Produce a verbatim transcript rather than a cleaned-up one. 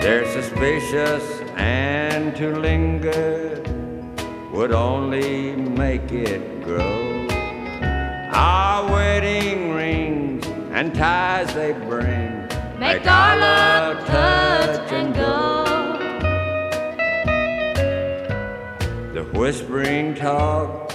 They're suspicious, and to linger would only make it grow. Our wedding rings and ties they bring make our love touch and go. The whispering talk